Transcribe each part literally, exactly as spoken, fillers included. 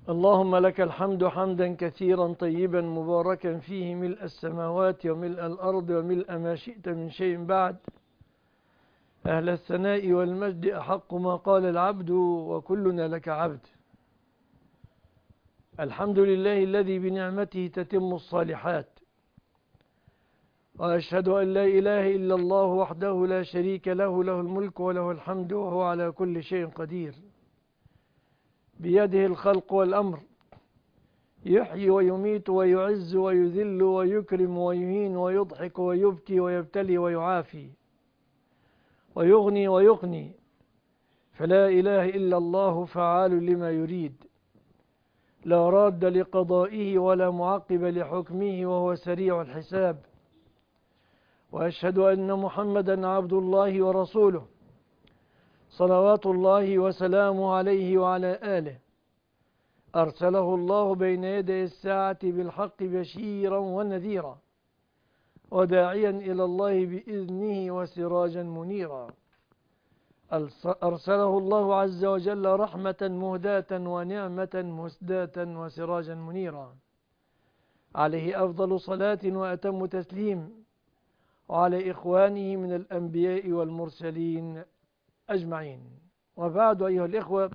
اللهم لك الحمد حمدا كثيرا طيبا مباركا فيه ملء السماوات وملء الأرض وملء ما شئت من شيء بعد. أهل الثناء والمجد أحق ما قال العبد وكلنا لك عبد. الحمد لله الذي بنعمته تتم الصالحات، وأشهد أن لا إله إلا الله وحده لا شريك له، له الملك وله الحمد وهو على كل شيء قدير. بيده الخلق والأمر، يحيي ويميت ويعز ويذل ويكرم ويهين ويضحك ويبكي ويبتلي ويعافي ويغني ويقني، فلا إله إلا الله فعال لما يريد، لا راد لقضائه ولا معقب لحكمه وهو سريع الحساب. وأشهد أن محمدا عبد الله ورسوله، صلوات الله وسلامه عليه وعلى آله، أرسله الله بين يدي الساعة بالحق بشيرا ونذيرا وداعيا إلى الله بإذنه وسراجا منيرا. أرسله الله عز وجل رحمة مهداة ونعمة مسداة وسراجا منيرا، عليه أفضل صلاة وأتم تسليم، وعلى إخوانه من الأنبياء والمرسلين أجمعين. وبعد، أيها الإخوة،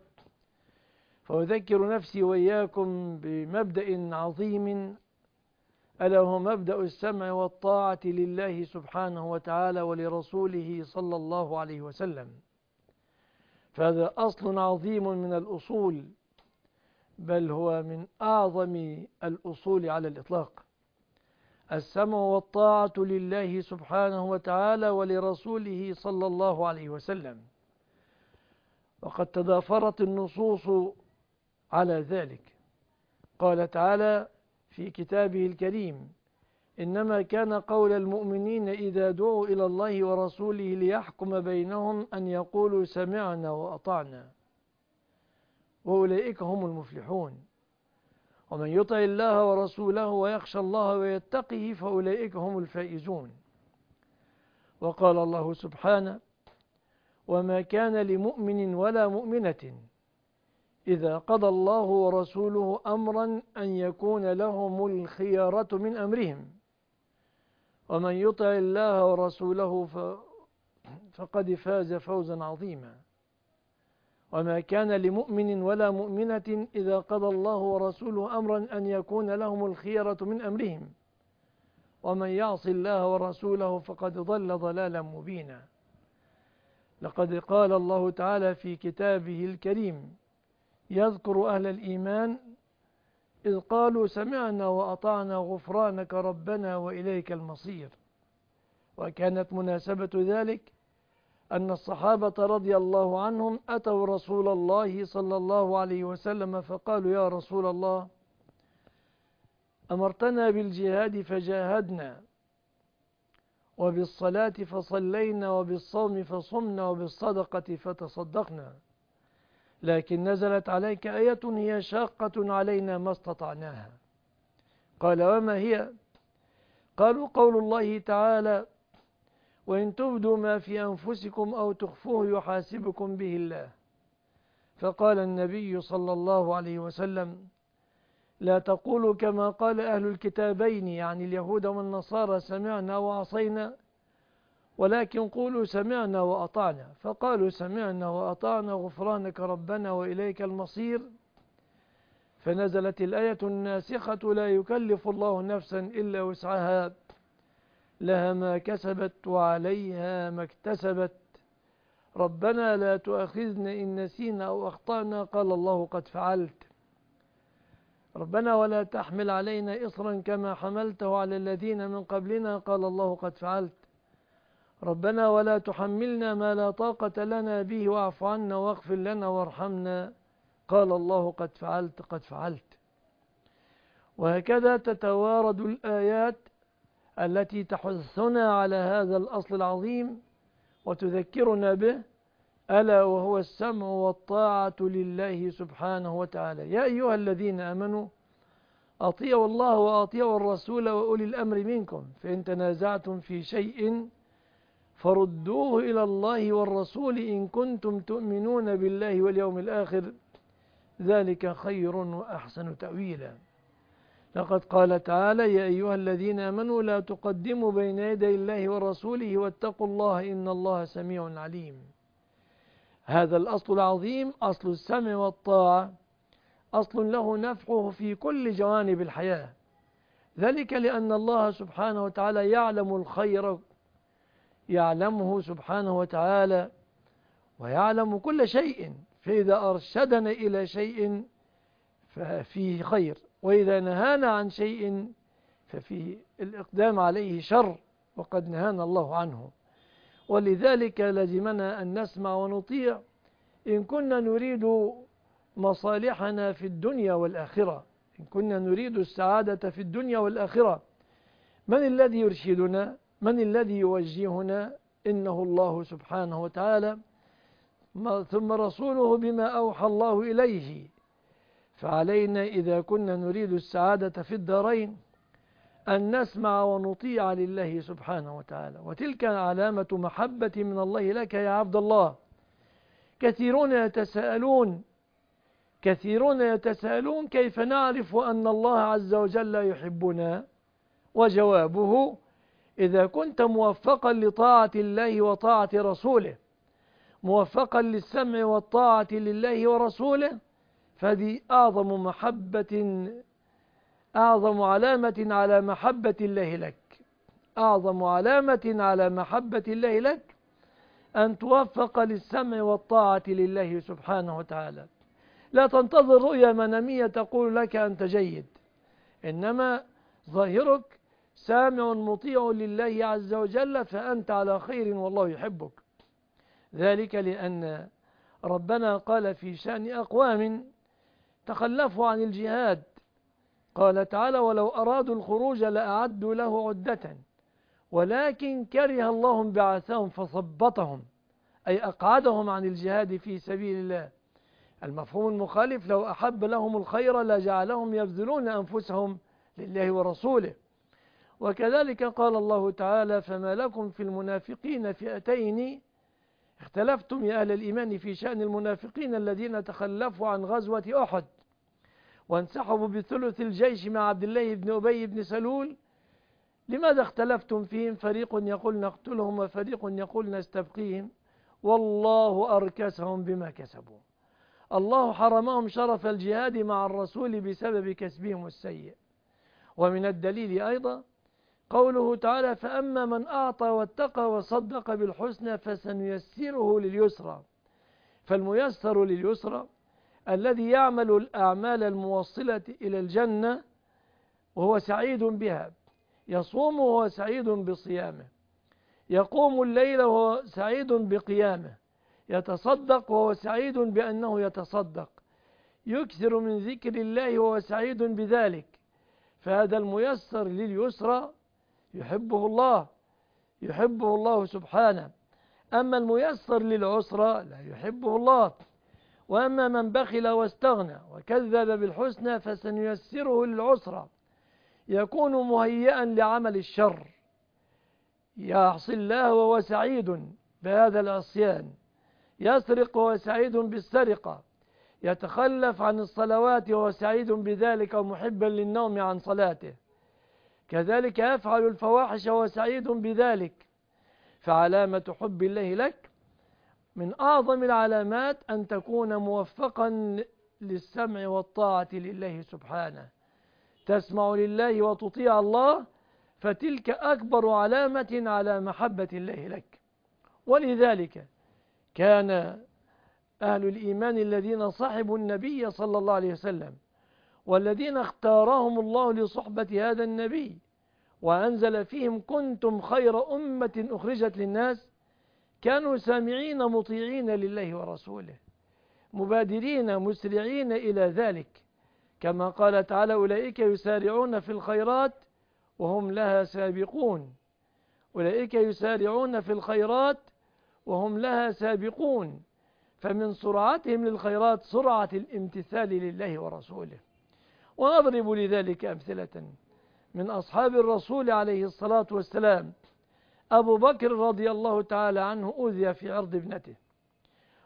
فأذكر نفسي وإياكم بمبدأ عظيم، ألا هو مبدأ السمع والطاعة لله سبحانه وتعالى ولرسوله صلى الله عليه وسلم. فهذا أصل عظيم من الأصول، بل هو من أعظم الأصول على الإطلاق. السمع والطاعة لله سبحانه وتعالى ولرسوله صلى الله عليه وسلم، وقد تضافرت النصوص على ذلك. قال تعالى في كتابه الكريم: إنما كان قول المؤمنين إذا دعوا إلى الله ورسوله ليحكم بينهم أن يقولوا سمعنا وأطعنا وأولئك هم المفلحون، ومن يطع الله ورسوله ويخشى الله ويتقه فأولئك هم الفائزون. وقال الله سبحانه: وما كان لمؤمن ولا مؤمنة إذا قضى الله ورسوله أمرا أن يكون لهم الخيارة من أمرهم، ومن يطع الله ورسوله فقد فاز فوزا عظيما. وما كان لمؤمن ولا مؤمنة إذا قضى الله ورسوله أمرا أن يكون لهم الخيارة من أمرهم، ومن يعص الله ورسوله فقد ضل ضلالا مبينا. لقد قال الله تعالى في كتابه الكريم يذكر أهل الإيمان إذ قالوا سمعنا وأطعنا غفرانك ربنا وإليك المصير. وكانت مناسبة ذلك أن الصحابة رضي الله عنهم أتوا رسول الله صلى الله عليه وسلم فقالوا: يا رسول الله، أمرتنا بالجهاد فجاهدنا، وبالصلاة فصلينا، وبالصوم فصمنا، وبالصدقة فتصدقنا، لكن نزلت عليك آية هي شاقة علينا ما استطعناها. قال: وما هي؟ قالوا: قول الله تعالى: وإن تبدوا ما في أنفسكم أو تخفوه يحاسبكم به الله. فقال النبي صلى الله عليه وسلم: لا تقولوا كما قال أهل الكتابين، يعني اليهود والنصارى، سمعنا وعصينا، ولكن قولوا سمعنا وأطعنا. فقالوا سمعنا وأطعنا غفرانك ربنا وإليك المصير. فنزلت الآية الناسخة: لا يكلف الله نفسا إلا وسعها، لها ما كسبت وعليها ما اكتسبت، ربنا لا تؤاخذنا إن نسينا أو أخطأنا، قال الله قد فعلت، ربنا ولا تحمل علينا إصرا كما حملته على الذين من قبلنا، قال الله قد فعلت، ربنا ولا تحملنا ما لا طاقة لنا به واعف عنا واغفر لنا وارحمنا، قال الله قد فعلت قد فعلت. وهكذا تتوارد الآيات التي تحثنا على هذا الأصل العظيم وتذكرنا به، ألا وهو السمع والطاعة لله سبحانه وتعالى. يا أيها الذين آمنوا أطيعوا الله وأطيعوا الرسول وأولي الأمر منكم، فإن تنازعتم في شيء فردوه إلى الله والرسول إن كنتم تؤمنون بالله واليوم الآخر، ذلك خير وأحسن تأويلا. لقد قال تعالى: يا أيها الذين آمنوا لا تقدموا بين يدي الله ورسوله واتقوا الله إن الله سميع عليم. هذا الأصل العظيم، أصل السمع والطاعة، أصل له نفعه في كل جوانب الحياة، ذلك لأن الله سبحانه وتعالى يعلم الخير، يعلمه سبحانه وتعالى ويعلم كل شيء، فإذا أرشدنا إلى شيء ففيه خير، وإذا نهانا عن شيء ففيه الإقدام عليه شر، وقد نهانا الله عنه. ولذلك لزمنا أن نسمع ونطيع إن كنا نريد مصالحنا في الدنيا والآخرة، إن كنا نريد السعادة في الدنيا والآخرة. من الذي يرشدنا؟ من الذي يوجهنا؟ إنه الله سبحانه وتعالى، ثم رسوله بما أوحى الله إليه. فعلينا إذا كنا نريد السعادة في الدارين أن نسمع ونطيع لله سبحانه وتعالى، وتلك علامة محبة من الله لك يا عبد الله. كثيرون يتساءلون كثيرون يتساءلون كيف نعرف أن الله عز وجل يحبنا؟ وجوابه: إذا كنت موفقا لطاعة الله وطاعة رسوله، موفقا للسمع والطاعة لله ورسوله، فهذه أعظم محبة، أعظم علامة على محبة الله لك. أعظم علامة على محبة الله لك أن توفق للسمع والطاعة لله سبحانه وتعالى. لا تنتظر رؤيا منامية تقول لك أنت جيد، إنما ظاهرك سامع مطيع لله عز وجل، فأنت على خير والله يحبك. ذلك لأن ربنا قال في شأن أقوام تخلفوا عن الجهاد، قال تعالى: ولو أرادوا الخروج لأعدوا له عدة ولكن كره الله بعثهم فثبطهم، أي أقعدهم عن الجهاد في سبيل الله. المفهوم المخالف: لو أحب لهم الخير لجعلهم يبذلون أنفسهم لله ورسوله. وكذلك قال الله تعالى: فما لكم في المنافقين فئتين اختلفتم يا أهل الإيمان في شأن المنافقين الذين تخلفوا عن غزوة أحد وانسحبوا بثلث الجيش مع عبد الله بن أبي بن سلول، لماذا اختلفتم فيهم؟ فريق يقول نقتلهم وفريق يقول نستبقيهم، والله أركسهم بما كسبوا. الله حرمهم شرف الجهاد مع الرسول بسبب كسبهم السيء. ومن الدليل أيضا قوله تعالى: فأما من أعطى واتقى وصدق بالحسنى فسنيسره لليسرى. فالميسر لليسرى الذي يعمل الأعمال الموصلة إلى الجنة وهو سعيد بها، يصوم وهو سعيد بصيامه، يقوم الليل وهو سعيد بقيامه، يتصدق وهو سعيد بأنه يتصدق، يكثر من ذكر الله وهو سعيد بذلك. فهذا الميسر لليسرى يحبه الله، يحبه الله سبحانه. أما الميسر للعسرى لا يحبه الله. وأما من بخل واستغنى وكذب بالحسنى فسنيسره للعسرى، يكون مهيئا لعمل الشر، يعصي الله وهو سعيد بهذا العصيان، يسرق وهو سعيد بالسرقة، يتخلف عن الصلوات وهو سعيد بذلك ومحبا للنوم عن صلاته، كذلك يفعل الفواحش وهو سعيد بذلك. فعلامة حب الله لك من أعظم العلامات أن تكون موفقا للسمع والطاعة لله سبحانه، تسمع لله وتطيع الله، فتلك أكبر علامة على محبة الله لك. ولذلك كان أهل الإيمان الذين صحبوا النبي صلى الله عليه وسلم والذين اختارهم الله لصحبة هذا النبي وأنزل فيهم كنتم خير أمة أخرجت للناس، كانوا سامعين مطيعين لله ورسوله، مبادرين مسرعين إلى ذلك، كما قال تعالى: أولئك يسارعون في الخيرات وهم لها سابقون. أولئك يسارعون في الخيرات وهم لها سابقون. فمن سرعتهم للخيرات سرعة الامتثال لله ورسوله. ونضرب لذلك أمثلة من أصحاب الرسول عليه الصلاة والسلام. أبو بكر رضي الله تعالى عنه أوذي في عرض ابنته،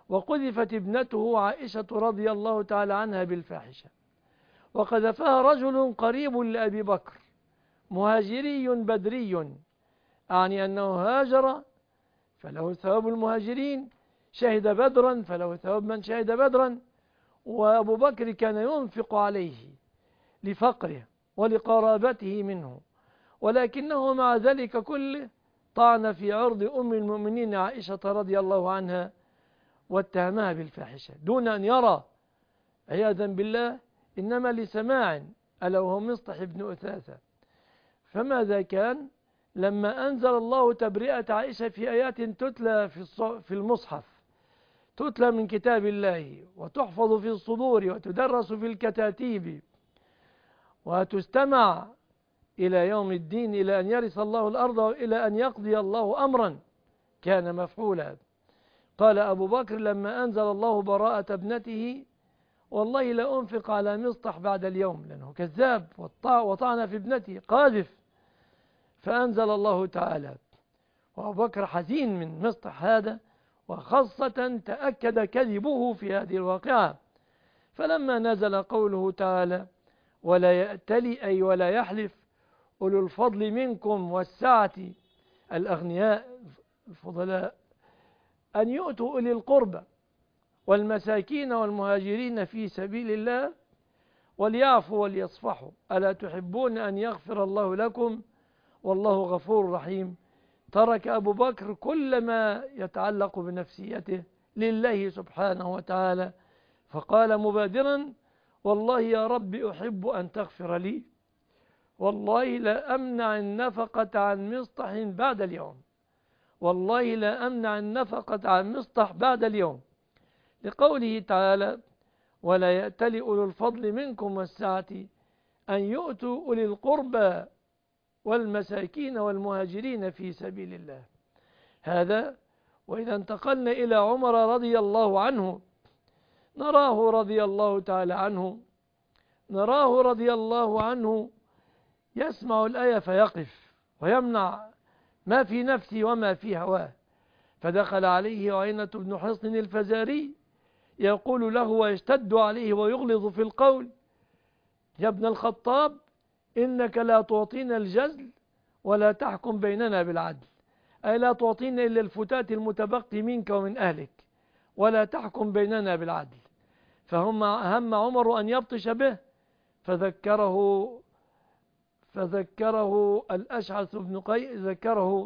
وقذفت ابنته عائشة رضي الله تعالى عنها بالفاحشة، وقذفها رجل قريب لأبي بكر مهاجري بدري، أعني أنه هاجر فله ثواب المهاجرين، شهد بدرا فله ثواب من شهد بدرا. وأبو بكر كان ينفق عليه لفقره ولقرابته منه، ولكنه مع ذلك كله طعن في عرض أم المؤمنين عائشة رضي الله عنها واتهمها بالفاحشة دون أن يرى عياذا بالله، إنما لسماع، ألا وهو مصطح بن أثاثة. فماذا كان لما أنزل الله تبرئة عائشة في آيات تتلى في المصحف، تتلى من كتاب الله وتحفظ في الصدور وتدرس في الكتاتيب وتستمع إلى يوم الدين، إلى أن يرث الله الأرض وإلى أن يقضي الله أمرا كان مفعولا. قال أبو بكر لما أنزل الله براءة ابنته والله لا أنفق على مصطح بعد اليوم، لأنه كذاب وطعن في ابنته قاذف. فأنزل الله تعالى، وأبو بكر حزين من مصطح هذا، وخاصة تأكد كذبه في هذه الواقعة. فلما نزل قوله تعالى ولا يأتلي أي ولا يحلف أولو الفضل منكم والسعة، الأغنياء الفضلاء، أن يؤتوا أولي القربى والمساكين والمهاجرين في سبيل الله وليعفوا وليصفحوا، ألا تحبون أن يغفر الله لكم والله غفور رحيم. ترك أبو بكر كل ما يتعلق بنفسيته لله سبحانه وتعالى، فقال مبادرا والله يا رب أحب أن تغفر لي، والله لا أمنع النفقة عن مصطح بعد اليوم، والله لا أمنع النفقة عن مصطح بعد اليوم، لقوله تعالى ولا يأتل أولو الفضل منكم والسعة أن يؤتوا أولي القربى والمساكين والمهاجرين في سبيل الله. هذا. وإذا انتقلنا إلى عمر رضي الله عنه، نراه رضي الله تعالى عنه نراه رضي الله عنه يسمع الآية فيقف ويمنع ما في نفسه وما في هواه. فدخل عليه عيينة بن حصن الفزاري يقول له ويشتد عليه ويغلظ في القول يا ابن الخطاب إنك لا تعطينا الجزل ولا تحكم بيننا بالعدل، أي لا تعطينا إلا الفتات المتبقي منك ومن أهلك ولا تحكم بيننا بالعدل. فهم هم عمر أن يبطش به، فذكره فذكره الأشعث بن قيس، ذكره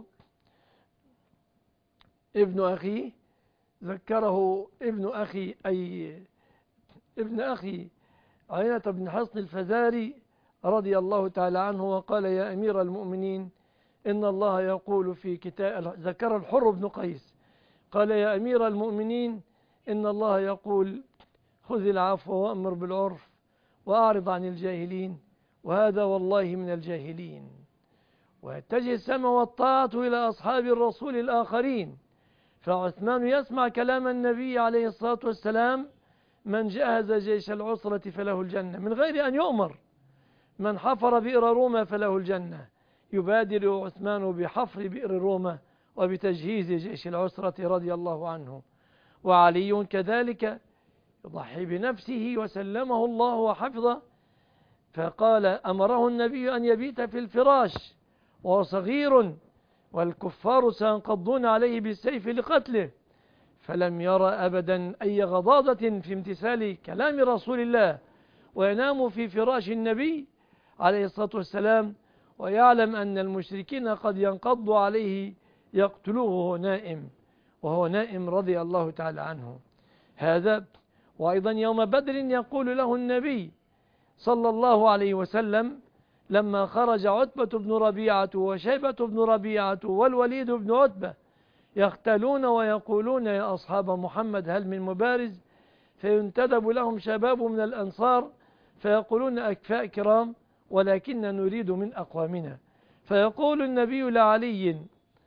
ابن أخيه ذكره ابن أخي أي ابن أخي عيينة بن حصن الفزاري رضي الله تعالى عنه، وقال يا أمير المؤمنين إن الله يقول في كتاب، ذكر الحر بن قيس قال يا أمير المؤمنين إن الله يقول خذ العفو وأمر بالعرف وأعرض عن الجاهلين، وهذا والله من الجاهلين. ويتجه السمع والطاعة إلى أصحاب الرسول الآخرين، فعثمان يسمع كلام النبي عليه الصلاة والسلام من جهز جيش العسرة فله الجنة من غير أن يؤمر، من حفر بئر روما فله الجنة. يبادر عثمان بحفر بئر روما وبتجهيز جيش العسرة رضي الله عنه. وعلي كذلك يضحي بنفسه وسلمه الله وحفظه، فقال أمره النبي أن يبيت في الفراش وهو صغير والكفار سينقضون عليه بالسيف لقتله، فلم يرى أبدا أي غضاضة في امتثال كلام رسول الله، وينام في فراش النبي عليه الصلاة والسلام ويعلم أن المشركين قد ينقضوا عليه يقتلوه وهو نائم وهو نائم رضي الله تعالى عنه. هذا. وأيضا يوم بدر يقول له النبي صلى الله عليه وسلم لما خرج عتبة بن ربيعة وشيبة بن ربيعة والوليد بن عتبة يختلون ويقولون يا أصحاب محمد هل من مبارز، فينتدب لهم شباب من الأنصار فيقولون أكفاء كرام ولكن نريد من أقوامنا، فيقول النبي لعلي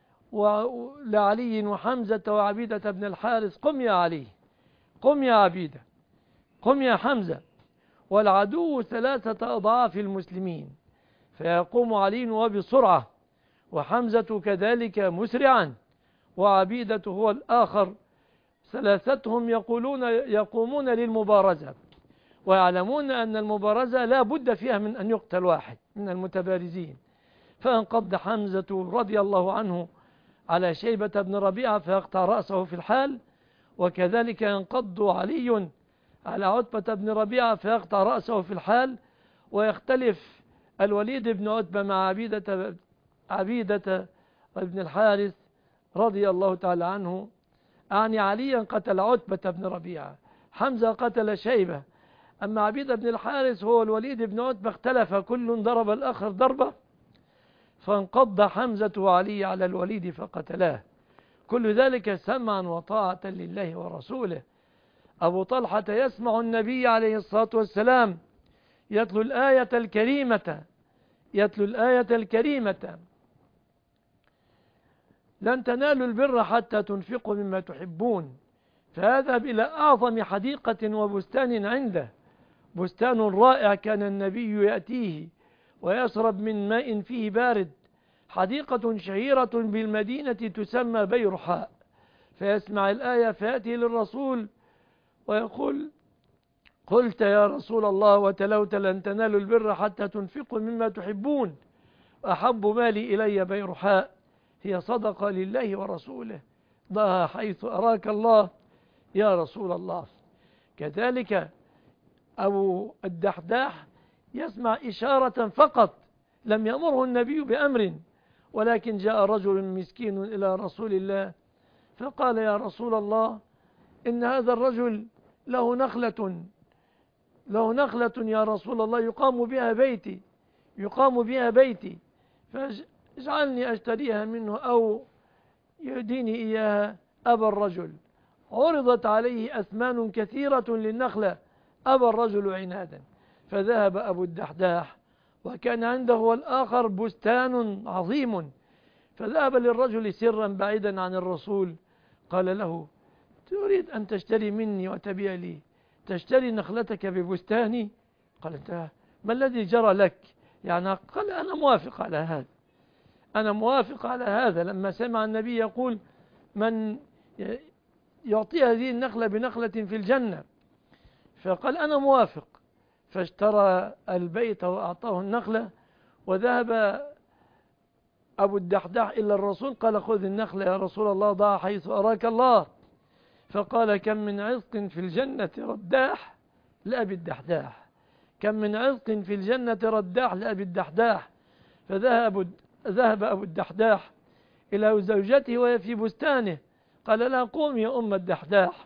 ولعلي وحمزة وعبيدة بن الحارث قم يا علي، قم يا عبيدة، قم يا حمزة، والعدو ثلاثة أضعاف المسلمين. فيقوم علي وبسرعة وحمزة كذلك مسرعا وعبيدة هو الآخر ثلاثتهم يقولون يقومون للمبارزة، ويعلمون أن المبارزة لا بد فيها من أن يقتل واحد من المتبارزين. فانقض حمزة رضي الله عنه على شيبة بن ربيعة فيقطع رأسه في الحال، وكذلك ينقض علي على عتبة بن ربيعة فيقطع رأسه في الحال. ويختلف الوليد بن عتبة مع عبيدة عبيدة بن الحارث رضي الله تعالى عنه، أعني عليا قتل عتبة بن ربيعة، حمزة قتل شيبة، أما عبيدة بن الحارث هو الوليد بن عتبة اختلف، كل ضرب الآخر ضربة، فانقض حمزة وعلي على الوليد فقتلاه. كل ذلك سمعا وطاعة لله ورسوله. أبو طلحة يسمع النبي عليه الصلاة والسلام يتلو الآية الكريمة يتلو الآية الكريمة لن تنالوا البر حتى تنفقوا مما تحبون، فيذهب إلى أعظم حديقة وبستان عنده، بستان رائع كان النبي يأتيه ويشرب من ماء فيه بارد، حديقة شهيرة بالمدينة تسمى بيرحاء، فيسمع الآية فيأتي للرسول ويقول: قلت يا رسول الله وتلوت لن تنالوا البر حتى تنفقوا مما تحبون، أحب مالي إلي بيرحاء، هي صدقة لله ورسوله، ضعها حيث أراك الله يا رسول الله. كذلك أبو الدحداح يسمع إشارة فقط، لم يأمره النبي بأمر، ولكن جاء رجل مسكين إلى رسول الله فقال: يا رسول الله إن هذا الرجل له نخلة له نخلة يا رسول الله يقام بها بيتي يقام بها بيتي فاجعلني أشتريها منه أو يهديني إياها. أبى الرجل، عرضت عليه أثمان كثيرة للنخلة، أبى الرجل عنادا، فذهب أبو الدحداح وكان عنده والآخر بستان عظيم، فذهب للرجل سرا بعيدا عن الرسول قال له: تريد أن تشتري مني وتبيع لي، تشتري نخلتك ببستاني؟ قال: انت ما الذي جرى لك؟ يعني قال: أنا موافق على هذا أنا موافق على هذا لما سمع النبي يقول: من يعطي هذه النخلة بنخلة في الجنة، فقال: أنا موافق، فاشترى البيت وأعطاه النخلة. وذهب أبو الدحداح إلى الرسول قال: خذ النخلة يا رسول الله، ضع حيث أراك الله. فقال: كم من عزق في الجنة رداح لأبي الدحداح كم من عزق في الجنة رداح لأبي الدحداح. فذهب ذهب أبو الدحداح إلى زوجته وهي في بستانه، قال لها: قوم يا أم الدحداح،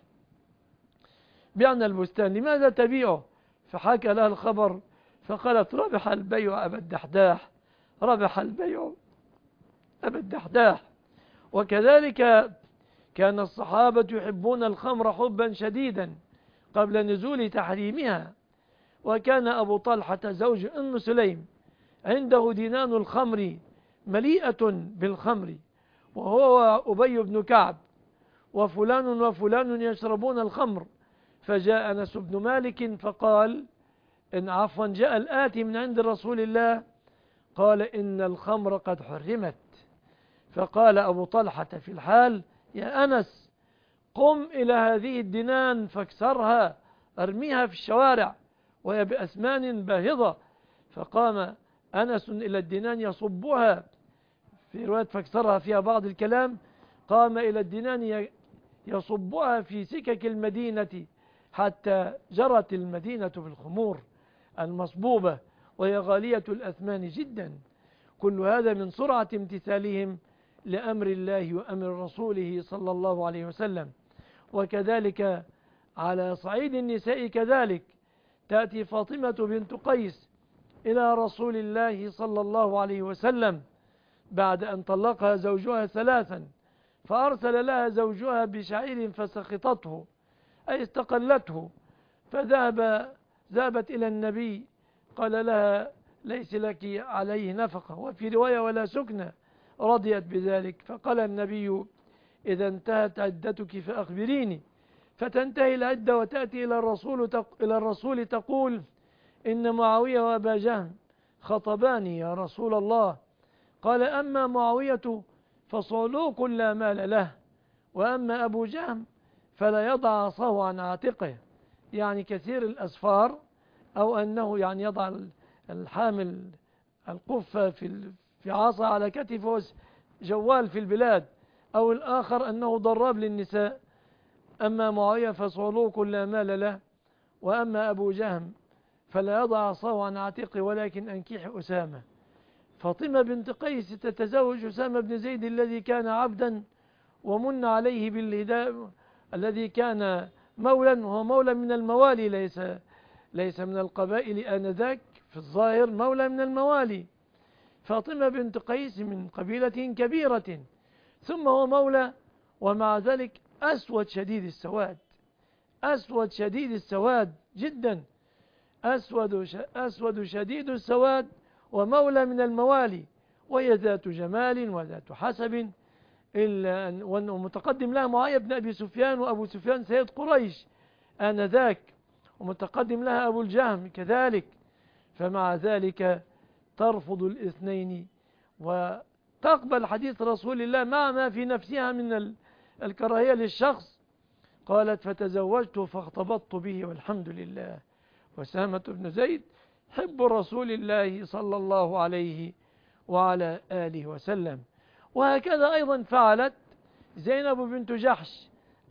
بعنا البستان، لماذا تبيعه؟ فحكى لها الخبر، فقالت: ربح البيع أبا الدحداح ربح البيع أبا الدحداح. وكذلك كان الصحابة يحبون الخمر حبا شديدا قبل نزول تحريمها، وكان أبو طلحة زوج أم سليم عنده دينان الخمر مليئة بالخمر، وهو أبي بن كعب وفلان وفلان يشربون الخمر. فجاء أنس بن مالك فقال إن عفوا جاء الآتي من عند رسول الله قال: إن الخمر قد حرمت. فقال أبو طلحة في الحال: يا أنس، قم إلى هذه الدنان فاكسرها، ارميها في الشوارع وهي بأسمان باهظة. فقام أنس إلى الدنان يصبها، في رواية فاكسرها فيها بعض الكلام، قام إلى الدنان يصبها في سكك المدينة حتى جرت المدينة بالخمور المصبوبة وهي غالية الأثمان جدا. كل هذا من سرعة امتثالهم لأمر الله وأمر رسوله صلى الله عليه وسلم. وكذلك على صعيد النساء كذلك، تأتي فاطمة بنت قيس إلى رسول الله صلى الله عليه وسلم بعد أن طلقها زوجها ثلاثا، فأرسل لها زوجها بشعير فسخطته أي استقلته، فذهب ذهبت إلى النبي قال لها: ليس لك عليه نفقة، وفي رواية: ولا سكنة، رضيت بذلك. فقال النبي: إذا انتهت عدتك فأخبريني. فتنتهي العدة وتأتي إلى الرسول إلى الرسول تقول: إن معاوية وأبا جهم خطباني يا رسول الله. قال: أما معاوية فصعلوك لا مال له، وأما أبو جهم فلا يضع عصاه عن عاتقه، يعني كثير الأسفار، أو أنه يعني يضع الحامل القفة في في عصا على كتفه جوال في البلاد، أو الآخر أنه ضراب للنساء. أما معاوية فصعلوك لا مال له، وأما أبو جهم فلا يضع عصاه عن عاتقه ولكن أنكح أسامة. فاطمة بنت قيس تتزوج أسامة بن زيد الذي كان عبدا ومن عليه بالهداء، الذي كان مولا، وهو مولا من الموالي، ليس ليس من القبائل آنذاك، في الظاهر مولا من الموالي. فاطمة بنت قيس من قبيلة كبيرة، ثم هو مولى، ومع ذلك أسود شديد السواد، أسود شديد السواد جدا، أسود أسود شديد السواد، ومولى من الموالي، وهي ذات جمال وذات حسب، إلا أن ومتقدم لها معاوية بن أبي سفيان، وأبو سفيان سيد قريش آنذاك، ومتقدم لها أبو الجهم كذلك. فمع ذلك ترفض الاثنين وتقبل حديث رسول الله مع ما في نفسها من الكراهية للشخص. قالت: فتزوجت فاختبطت به والحمد لله. أسامة بن زيد حب رسول الله صلى الله عليه وعلى آله وسلم. وهكذا أيضا فعلت زينب بنت جحش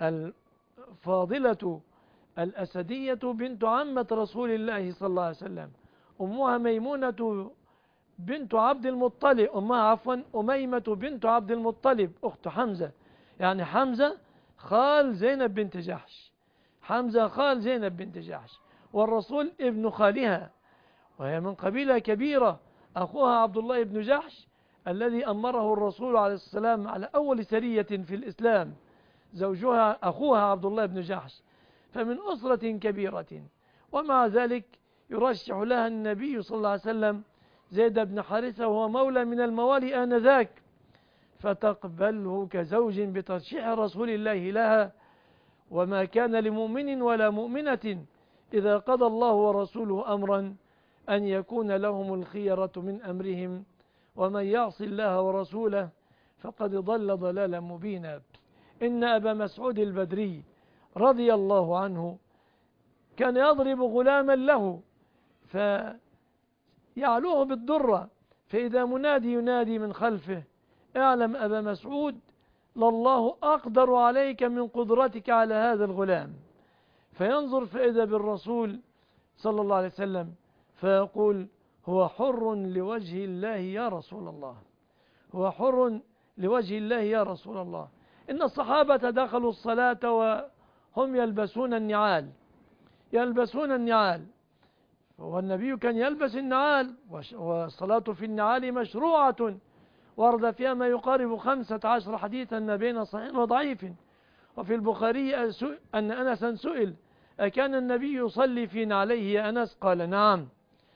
الفاضلة الأسدية بنت عمة رسول الله صلى الله عليه وسلم. أمها ميمونة بنت عبد المطلب، أمها عفوا أميمة بنت عبد المطلب أخت حمزة، يعني حمزة خال زينب بنت جحش، حمزة خال زينب بنت جحش، والرسول ابن خالها، وهي من قبيلة كبيرة. أخوها عبد الله بن جحش الذي أمره الرسول عليه السلام على أول سرية في الإسلام، زوجها أخوها عبد الله بن جحش، فمن أسرة كبيرة. ومع ذلك يرشح لها النبي صلى الله عليه وسلم زيد بن حارثة، وهو مولى من الموالي آنذاك، فتقبله كزوج بترشيح رسول الله لها. وما كان لمؤمن ولا مؤمنة إذا قضى الله ورسوله أمرا أن يكون لهم الخيرة من أمرهم، ومن يعص الله ورسوله فقد ضل ضلالا مبينا. إن أبا مسعود البدري رضي الله عنه كان يضرب غلاما له فيعلوه بالدرة، فإذا منادي ينادي من خلفه: اعلم أبا مسعود لله أقدر عليك من قدرتك على هذا الغلام. فينظر فإذا بالرسول صلى الله عليه وسلم فيقول: هو حر لوجه الله يا رسول الله، هو حر لوجه الله يا رسول الله. إن الصحابة دخلوا الصلاة وهم يلبسون النعال، يلبسون النعال، والنبي كان يلبس النعال، والصلاة في النعال مشروعة، ورد فيها ما يقارب خمسة عشر حديثا ما بين صحيح وضعيف. وفي البخاري أن أنسا سئل: أكان النبي يصلي في نعليه يا أنس؟ قال: نعم.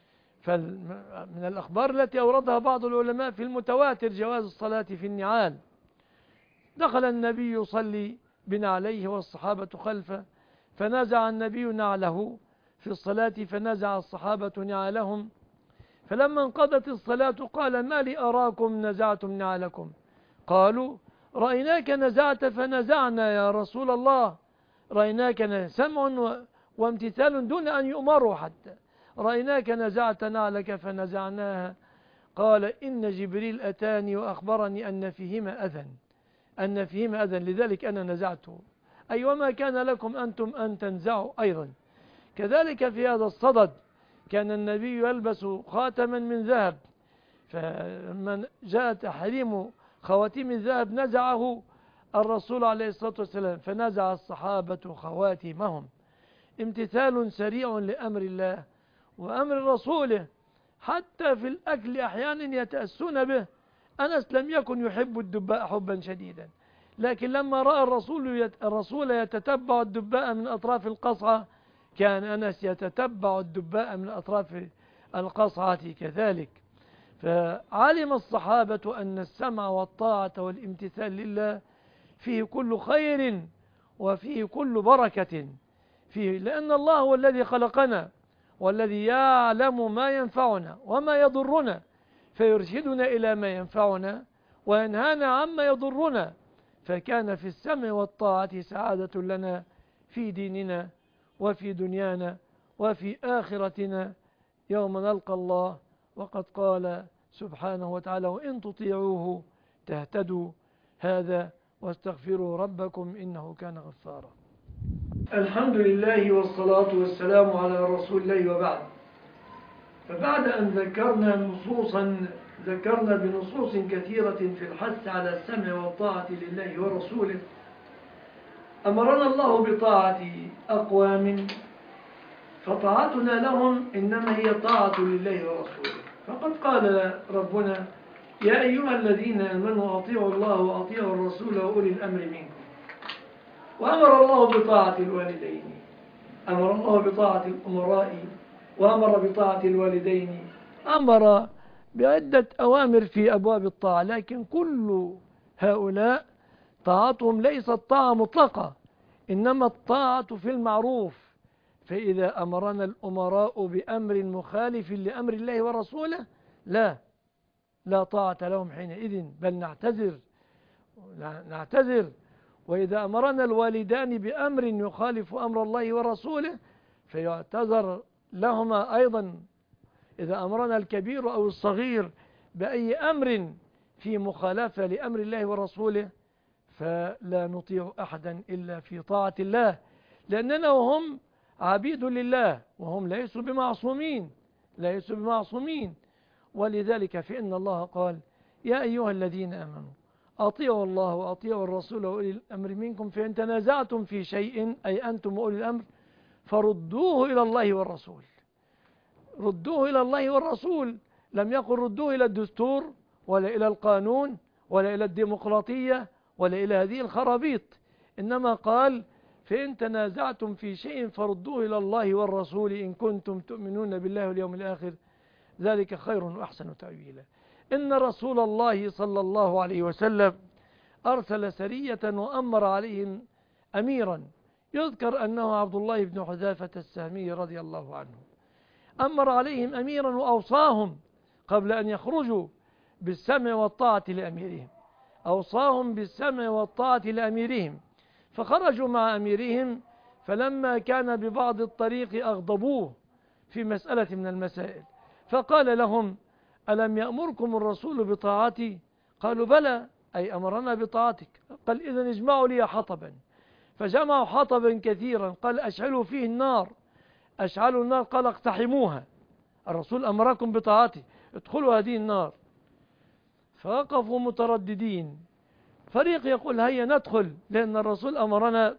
فمن الأخبار التي أوردها بعض العلماء في المتواتر جواز الصلاة في النعال. دخل النبي يصلي بنعليه والصحابة خلفه، فنزع النبي نعله في الصلاة، فنزع الصحابة نعالهم، فلما انقضت الصلاة قال: ما لي أراكم نزعتم نعلكم؟ قالوا: رأيناك نزعت فنزعنا يا رسول الله، رأيناك سمع وامتثال دون أن يؤمروا، حتى رأيناك نزعت نعلك فنزعناها. قال: إن جبريل أتاني وأخبرني أن فيهما أذى، أن فيهما أذى، لذلك أنا نزعته. أي وما كان لكم أنتم أن تنزعوا أيضا. كذلك في هذا الصدد كان النبي يلبس خاتما من ذهب، فلما جاء تحريم خواتيم الذهب نزعه الرسول عليه الصلاة والسلام، فنزع الصحابة خواتيمهم. امتثال سريع لأمر الله وأمر رسوله، حتى في الأكل أحيانا يتأسون به. أنس لم يكن يحب الدباء حبا شديدا، لكن لما رأى الرسول الرسول يتتبع الدباء من أطراف القصعة، كان أنس يتتبع الدباء من أطراف القصعة كذلك. فعلم الصحابة أن السمع والطاعة والامتثال لله فيه كل خير وفيه كل بركة فيه، لأن الله هو الذي خلقنا والذي يعلم ما ينفعنا وما يضرنا، فيرشدنا إلى ما ينفعنا وينهانا عما يضرنا. فكان في السمع والطاعة سعادة لنا في ديننا وفي دنيانا وفي آخرتنا يوم نلقى الله. وقد قال سبحانه وتعالى: وإن تطيعوه تهتدوا. هذا واستغفروا ربكم إنه كان غفارا. الحمد لله والصلاة والسلام على رسول الله، وبعد. فبعد أن ذكرنا نصوصا ذكرنا بنصوص كثيرة في الحث على السمع والطاعة لله ورسوله، أمرنا الله بطاعة أقوام، فطاعتنا لهم إنما هي طاعة لله ورسوله. فقد قال ربنا: يا أيها الذين آمنوا أطيعوا الله وأطيعوا الرسول وأولي الأمر منكم. وأمر الله بطاعة الوالدين، أمر الله بطاعة الأمراء، وأمر بطاعة الوالدين، أمر بعدة أوامر في أبواب الطاعة، لكن كل هؤلاء طاعتهم ليست طاعة مطلقة، إنما الطاعة في المعروف. فإذا أمرنا الأمراء بأمر مخالف لأمر الله ورسوله لا لا طاعة لهم حينئذ، بل نعتذر نعتذر وإذا أمرنا الوالدان بأمر يخالف أمر الله ورسوله فيعتذر لهما أيضا. إذا أمرنا الكبير أو الصغير بأي أمر في مخالفة لأمر الله ورسوله فلا نطيع أحدا إلا في طاعة الله، لأننا وهم عبيد لله وهم ليسوا بمعصومين ليسوا بمعصومين ولذلك فإن الله قال: يا أيها الذين آمنوا أطيعوا الله وأطيعوا الرسول وأولي الأمر منكم، فإن تنازعتم في شيء، أي أنتم وأولي الأمر، فردوه إلى الله والرسول. ردوه إلى الله والرسول، لم يقل ردوه إلى الدستور ولا إلى القانون ولا إلى الديمقراطية ولا إلى هذه الخرابيط، إنما قال: فإن تنازعتم في شيء فردوه إلى الله والرسول إن كنتم تؤمنون بالله واليوم الآخر، ذلك خير وأحسن تأويلا. إن رسول الله صلى الله عليه وسلم أرسل سرية وأمر عليهم أميرا، يذكر أنه عبد الله بن حذافة السهمي رضي الله عنه. أمر عليهم أميرا وأوصاهم قبل أن يخرجوا بالسمع والطاعة لأميرهم، أوصاهم بالسمع والطاعة لأميرهم، فخرجوا مع أميرهم، فلما كان ببعض الطريق أغضبوه في مسألة من المسائل، فقال لهم: ألم يأمركم الرسول بطاعتي؟ قالوا: بلى، أي أمرنا بطاعتك. قال: إذن اجمعوا لي حطبا. فجمعوا حطبا كثيرا، قال: أشعلوا فيه النار. أشعلوا النار، قال: اقتحموها. الرسول أمركم بطاعتي، ادخلوا هذه النار. فوقفوا مترددين، فريق يقول: هيا ندخل لأن الرسول أمرنا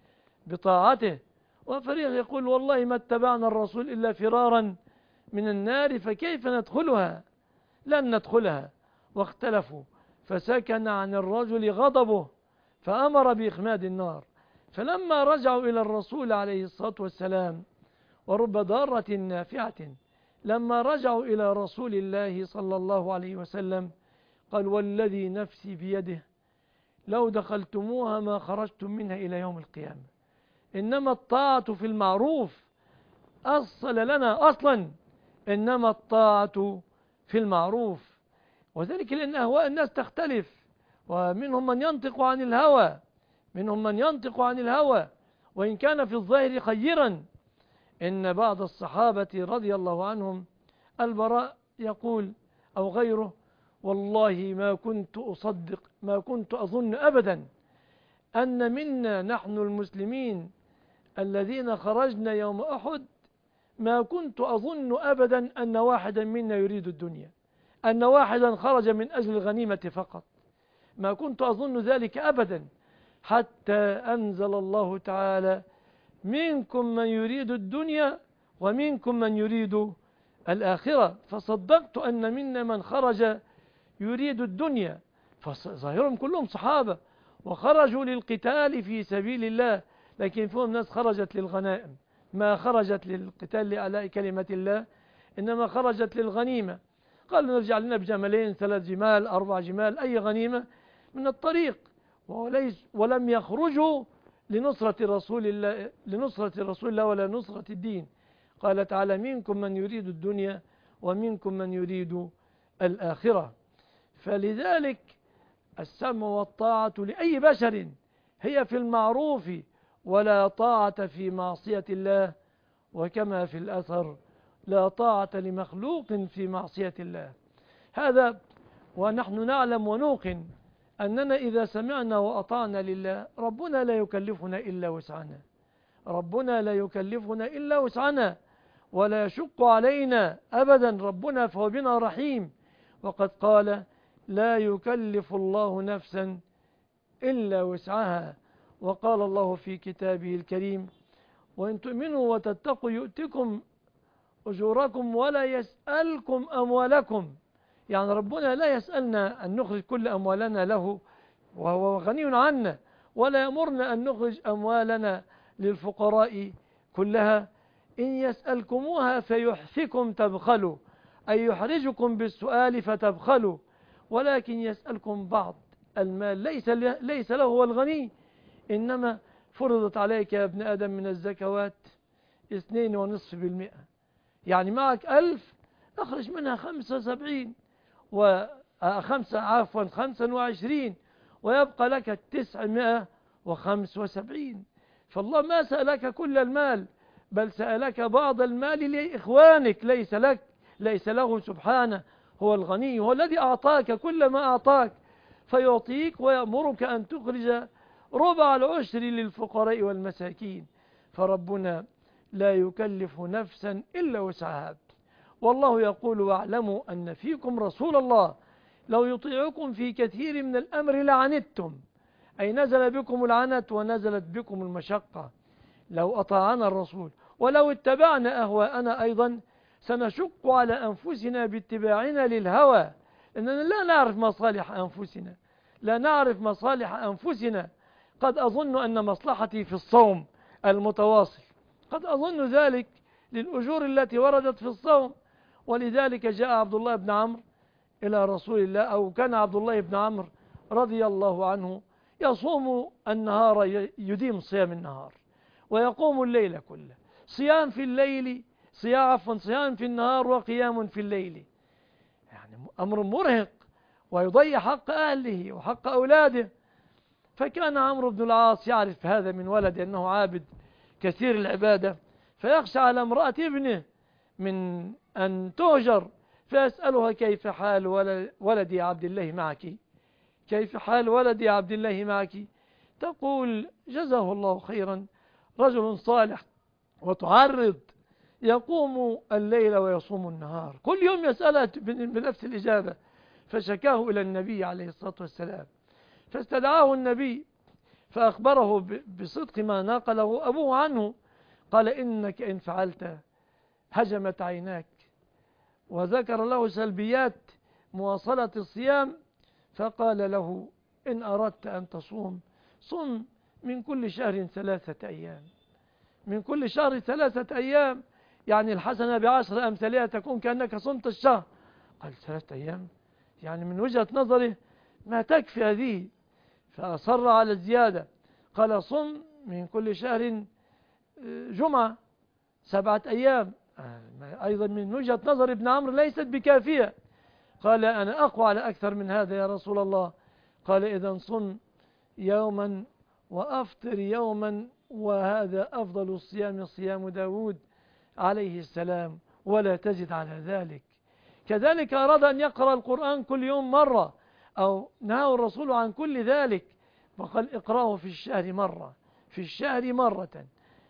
بطاعته، وفريق يقول: والله ما اتبعنا الرسول إلا فرارا من النار، فكيف ندخلها؟ لن ندخلها. واختلفوا، فسكن عن الرجل غضبه فأمر بإخماد النار. فلما رجعوا إلى الرسول عليه الصلاة والسلام، ورب ضارة نافعة، لما رجعوا إلى رسول الله صلى الله عليه وسلم قال: والذي نفسي بيده لو دخلتموها ما خرجتم منها إلى يوم القيامة. إنما الطاعة في المعروف أصل لنا أصلا، إنما الطاعة في المعروف، وذلك لأن أهواء الناس تختلف، ومنهم من ينطق عن الهوى منهم من ينطق عن الهوى وإن كان في الظاهر خيرا. إن بعض الصحابة رضي الله عنهم، البراء يقول أو غيره: والله ما كنت أصدق ما كنت أظن أبدا أن منا نحن المسلمين الذين خرجنا يوم أحد، ما كنت أظن أبدا أن واحدا منا يريد الدنيا، أن واحدا خرج من أجل الغنيمة فقط، ما كنت أظن ذلك أبدا، حتى أنزل الله تعالى: منكم من يريد الدنيا ومنكم من يريد الآخرة. فصدقت أن منا من خرج يريد الدنيا، فظاهرهم كلهم صحابة وخرجوا للقتال في سبيل الله، لكن فيهم ناس خرجت للغنائم، ما خرجت للقتال لأعلاء كلمة الله، إنما خرجت للغنيمة. قالوا: نرجع لنا بجملين، ثلاث جمال، أربع جمال، أي غنيمة من الطريق، وليس ولم يخرجوا لنصرة رسول الله لنصرة رسول الله ولا نصرة الدين. قال تعالى: منكم من يريد الدنيا ومنكم من يريد الآخرة. فلذلك السمع والطاعة لأي بشر هي في المعروف ولا طاعة في معصية الله، وكما في الأثر لا طاعة لمخلوق في معصية الله. هذا ونحن نعلم ونوقن أننا إذا سمعنا وأطعنا لله ربنا لا يكلفنا إلا وسعنا، ربنا لا يكلفنا إلا وسعنا ولا يشق علينا أبدا. ربنا فهو بنا رحيم، وقد قال لا يكلف الله نفسا إلا وسعها. وقال الله في كتابه الكريم وإن تؤمنوا وتتقوا يؤتكم أجوركم ولا يسألكم أموالكم. يعني ربنا لا يسألنا أن نخرج كل أموالنا له وهو غني عنا، ولا يأمرنا أن نخرج أموالنا للفقراء كلها. إن يسألكموها فيحفكم تبخلوا، أي يحرجكم بالسؤال فتبخلوا، ولكن يسألكم بعض المال ليس ليس له هو الغني، إنما فرضت عليك يا ابن آدم من الزكوات اثنين ونصف بالمئة. يعني معك ألف أخرج منها خمسة وسبعين وخمسة عفوا خمسة وعشرين ويبقى لك التسعمائة وخمسة وسبعين. فالله ما سألك كل المال، بل سألك بعض المال لإخوانك، ليس لك، ليس له سبحانه. هو الغني، هو الذي أعطاك كل ما أعطاك، فيعطيك ويأمرك أن تخرج ربع العشر للفقراء والمساكين. فربنا لا يكلف نفسا إلا وسعها. والله يقول واعلموا أن فيكم رسول الله لو يطيعكم في كثير من الأمر لعنتم، أي نزل بكم العنت ونزلت بكم المشقة. لو أطاعنا الرسول ولو اتبعنا أهواءنا أيضا سنشق على أنفسنا باتباعنا للهوى، لأننا لا نعرف مصالح أنفسنا، لا نعرف مصالح أنفسنا. قد أظن أن مصلحتي في الصوم المتواصل، قد أظن ذلك للأجور التي وردت في الصوم، ولذلك جاء عبد الله بن عمرو إلى رسول الله، أو كان عبد الله بن عمرو رضي الله عنه يصوم النهار، يديم صيام النهار ويقوم الليل كله، صيام في الليل صيام عفوا صيام في النهار وقيام في الليل. يعني أمر مرهق ويضيع حق أهله وحق أولاده. فكان عمرو بن العاص يعرف هذا من ولد أنه عابد كثير العبادة، فيخشى على امرأة ابنه من أن تهجر، فيسألها كيف حال ولدي عبد الله معك، كيف حال ولدي عبد الله معك؟ تقول جزاه الله خيرا رجل صالح، وتعرض يقوم الليل ويصوم النهار، كل يوم يسألها بنفس الإجابة. فشكاه إلى النبي عليه الصلاة والسلام، فاستدعاه النبي فأخبره بصدق ما ناقله أبوه عنه. قال إنك إن فعلت هجمت عيناك، وذكر له سلبيات مواصلة الصيام. فقال له إن أردت أن تصوم صم من كل شهر ثلاثة أيام، من كل شهر ثلاثة أيام، يعني الحسنة بعشر أمثالها تكون كأنك صمت الشهر. قال ثلاثة أيام، يعني من وجهة نظره ما تكفي هذه، فأصر على الزيادة. قال صم من كل شهر جمعة سبعة أيام، أيضا من وجهة نظر ابن عمرو ليست بكافية. قال أنا أقوى على أكثر من هذا يا رسول الله. قال إذا صم يوما وأفطر يوما، وهذا أفضل الصيام صيام داود عليه السلام، ولا تزد على ذلك. كذلك أراد أن يقرأ القرآن كل يوم مرة، أو نهى الرسول عن كل ذلك، وقال اقرأه في الشهر مرة، في الشهر مرة.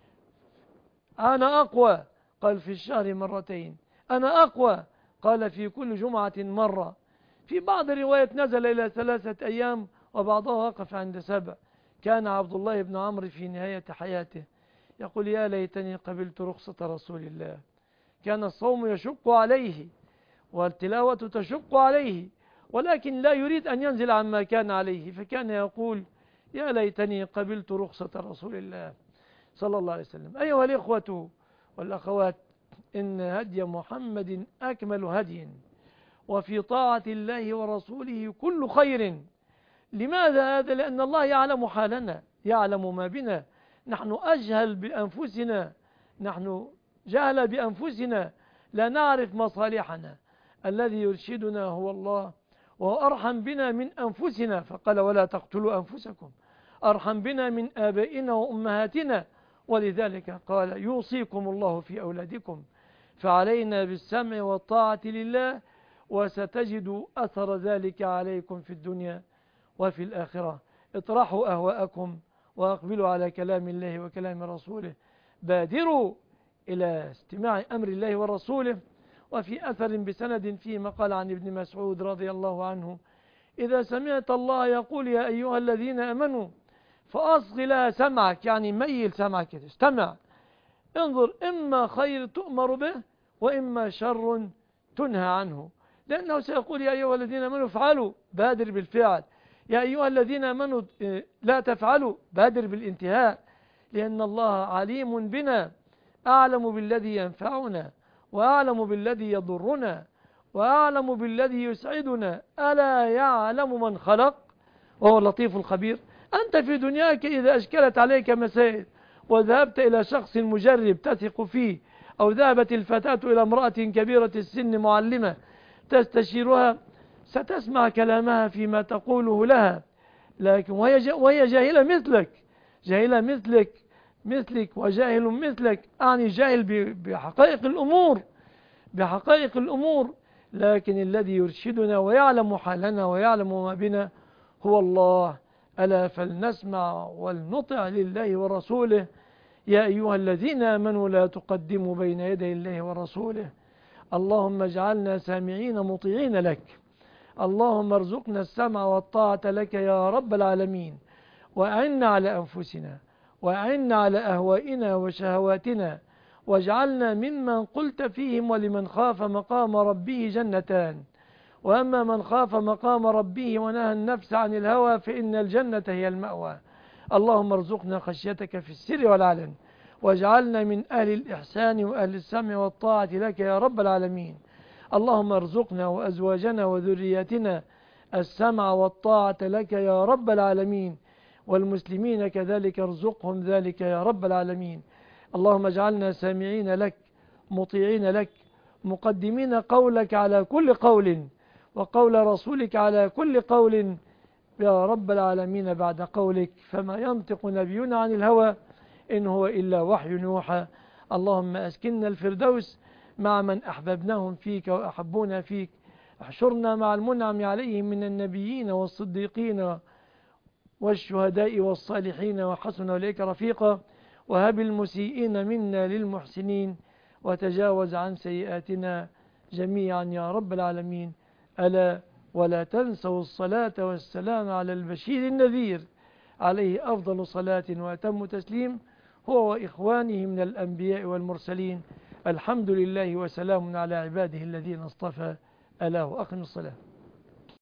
أنا أقوى، قال في الشهر مرتين. أنا أقوى، قال في كل جمعة مرة. في بعض الروايات نزل إلى ثلاثة أيام، وبعضها وقف عند سبع. كان عبد الله بن عمرو في نهاية حياته يقول يا ليتني قبلت رخصة رسول الله. كان الصوم يشق عليه والتلاوة تشق عليه، ولكن لا يريد أن ينزل عما كان عليه، فكان يقول يا ليتني قبلت رخصة رسول الله صلى الله عليه وسلم. أيها الإخوة والأخوات، إن هدي محمد أكمل هدي، وفي طاعة الله ورسوله كل خير. لماذا هذا؟ لأن الله يعلم حالنا، يعلم ما بنا. نحن أجهل بأنفسنا، نحن جهل بأنفسنا، لا نعرف مصالحنا. الذي يرشدنا هو الله، وهو أرحم بنا من أنفسنا، فقال ولا تقتلوا أنفسكم، أرحم بنا من آبائنا وأمهاتنا، ولذلك قال يوصيكم الله في أولادكم، فعلينا بالسمع والطاعة لله، وستجد أثر ذلك عليكم في الدنيا وفي الآخرة. اطرحوا أهواءكم وأقبلوا على كلام الله وكلام رسوله، بادروا إلى استماع أمر الله ورسوله. وفي أثر بسند فيما قال عن ابن مسعود رضي الله عنه: إذا سمعت الله يقول يا أيها الذين آمنوا فأصغ لها سمعك، يعني ميل سمعك، استمع، انظر، إما خير تؤمر به وإما شر تنهى عنه، لأنه سيقول يا أيها الذين آمنوا افعلوا، بادر بالفعل، يا أيها الذين آمنوا لا تفعلوا، بادر بالانتهاء، لأن الله عليم بنا، أعلم بالذي ينفعنا وأعلم بالذي يضرنا وأعلم بالذي يسعدنا، ألا يعلم من خلق وهو اللطيف الخبير. أنت في دنياك إذا أشكلت عليك مسائل وذهبت إلى شخص مجرب تثق فيه، أو ذهبت الفتاة إلى امرأة كبيرة السن معلمة تستشيرها، ستسمع كلامها فيما تقوله لها، لكن وهي وهي جاهلة مثلك، جاهلة مثلك مثلك وجاهل مثلك، أعني جاهل بحقائق الأمور، بحقائق الأمور، لكن الذي يرشدنا ويعلم حالنا ويعلم ما بنا هو الله. ألا فلنسمع ولنطع لله ورسوله. يا أيها الذين آمنوا لا تقدموا بين يدي الله ورسوله. اللهم اجعلنا سامعين مطيعين لك، اللهم ارزقنا السمع والطاعة لك يا رب العالمين، وأعنا على أنفسنا، وأعنا على أهوائنا وشهواتنا، واجعلنا ممن قلت فيهم ولمن خاف مقام ربه جنتان، وأما من خاف مقام ربه ونهى النفس عن الهوى فإن الجنة هي المأوى. اللهم ارزقنا خشيتك في السر والعلن، واجعلنا من أهل الإحسان وأهل السمع والطاعة لك يا رب العالمين. اللهم ارزقنا وأزواجنا وذرياتنا السمع والطاعة لك يا رب العالمين، والمسلمين كذلك ارزقهم ذلك يا رب العالمين. اللهم اجعلنا سامعين لك مطيعين لك، مقدمين قولك على كل قول، وقول رسولك على كل قول يا رب العالمين بعد قولك، فما ينطق نبينا عن الهوى إن هو إلا وحي يوحى. اللهم أسكننا الفردوس مع من أحببناهم فيك وأحبونا فيك، احشرنا مع المنعم عليهم من النبيين والصديقين والشهداء والصالحين وحسن أولئك رفيقا، وهب المسيئين منا للمحسنين، وتجاوز عن سيئاتنا جميعا يا رب العالمين. ألا ولا تنسوا الصلاة والسلام على البشير النذير، عليه أفضل صلاة وأتم تسليم، هو وإخوانه من الأنبياء والمرسلين. الحمد لله وسلام على عباده الذين اصطفى. ألا وأقم الصلاة.